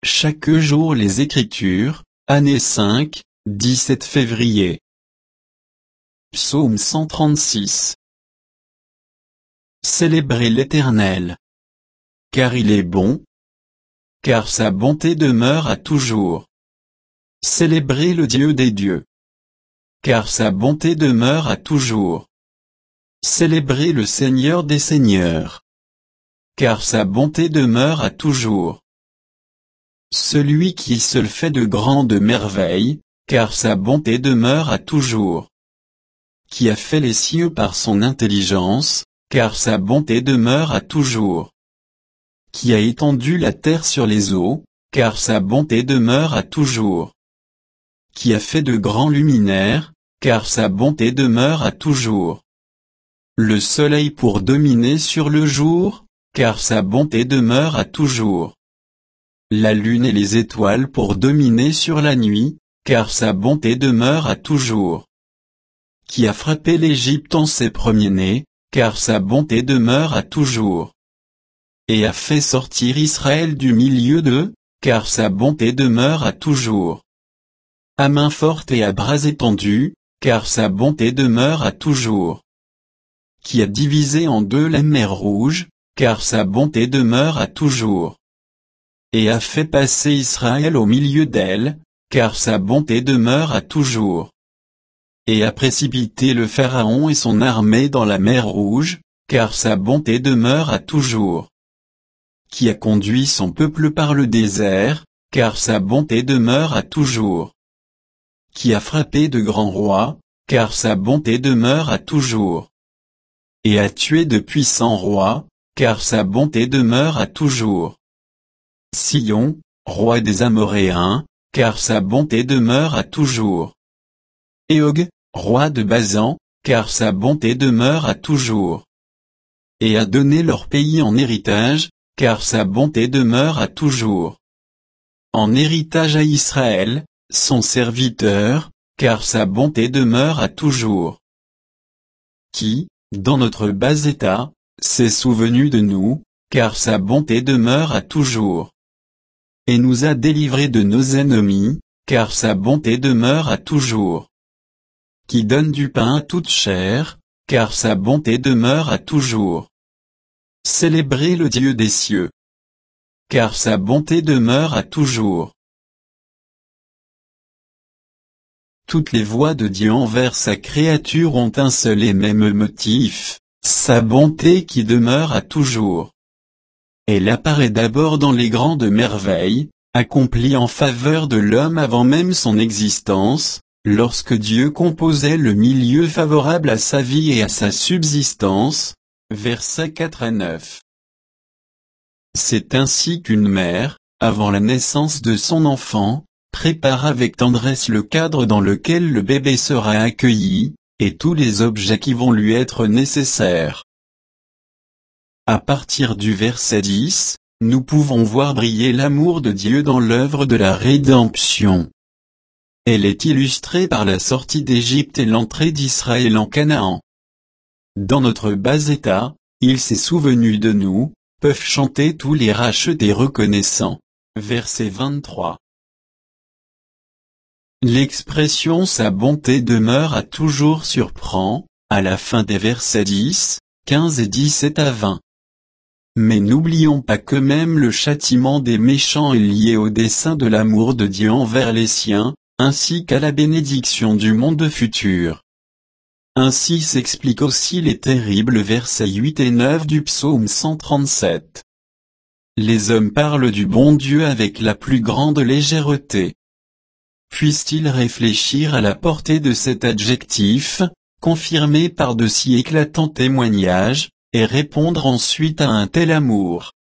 chaque jour les Écritures, année 5, 17 février. Psaume 136. Célébrez l'Éternel. Car il est bon. Car sa bonté demeure à toujours. Célébrez le Dieu des dieux. Car sa bonté demeure à toujours. Célébrez le Seigneur des seigneurs. Car sa bonté demeure à toujours. Celui qui seul fait de grandes merveilles, car sa bonté demeure à toujours. Qui a fait les cieux par son intelligence, car sa bonté demeure à toujours. Qui a étendu la terre sur les eaux, car sa bonté demeure à toujours. Qui a fait de grands luminaires, car sa bonté demeure à toujours. Le soleil pour dominer sur le jour, car sa bonté demeure à toujours. La lune et les étoiles pour dominer sur la nuit, car sa bonté demeure à toujours. Qui a frappé l'Égypte en ses premiers-nés, car sa bonté demeure à toujours. Et a fait sortir Israël du milieu d'eux, car sa bonté demeure à toujours. À main forte et à bras étendus, car sa bonté demeure à toujours. Qui a divisé en deux la mer Rouge, car sa bonté demeure à toujours. Et a fait passer Israël au milieu d'elle, car sa bonté demeure à toujours. Et a précipité le Pharaon et son armée dans la mer Rouge, car sa bonté demeure à toujours. Qui a conduit son peuple par le désert, car sa bonté demeure à toujours. Qui a frappé de grands rois, car sa bonté demeure à toujours. Et a tué de puissants rois, car sa bonté demeure à toujours. Sion, roi des Amoréens, car sa bonté demeure à toujours. Et Og, roi de Basan, car sa bonté demeure à toujours. Et a donné leur pays en héritage, car sa bonté demeure à toujours. En héritage à Israël, son serviteur, car sa bonté demeure à toujours. Qui, dans notre bas état, s'est souvenu de nous, car sa bonté demeure à toujours. Et nous a délivrés de nos ennemis, car sa bonté demeure à toujours. Qui donne du pain à toute chair, car sa bonté demeure à toujours. Célébrez le Dieu des cieux. Car sa bonté demeure à toujours. Toutes les voies de Dieu envers sa créature ont un seul et même motif, sa bonté qui demeure à toujours. Elle apparaît d'abord dans les grandes merveilles, accomplies en faveur de l'homme avant même son existence, lorsque Dieu composait le milieu favorable à sa vie et à sa subsistance, versets 4 à 9. C'est ainsi qu'une mère, avant la naissance de son enfant, prépare avec tendresse le cadre dans lequel le bébé sera accueilli, et tous les objets qui vont lui être nécessaires. À partir du verset 10, nous pouvons voir briller l'amour de Dieu dans l'œuvre de la rédemption. Elle est illustrée par la sortie d'Égypte et l'entrée d'Israël en Canaan. Dans notre bas état, il s'est souvenu de nous, peuvent chanter tous les rachetés reconnaissants. Verset 23. L'expression sa bonté demeure à toujours surprend, à la fin des versets 10, 15 et 17 à 20. Mais n'oublions pas que même le châtiment des méchants est lié au dessein de l'amour de Dieu envers les siens, ainsi qu'à la bénédiction du monde futur. Ainsi s'expliquent aussi les terribles versets 8 et 9 du psaume 137. Les hommes parlent du bon Dieu avec la plus grande légèreté. Puissent-ils réfléchir à la portée de cet adjectif, confirmé par de si éclatants témoignages, et répondre ensuite à un tel amour.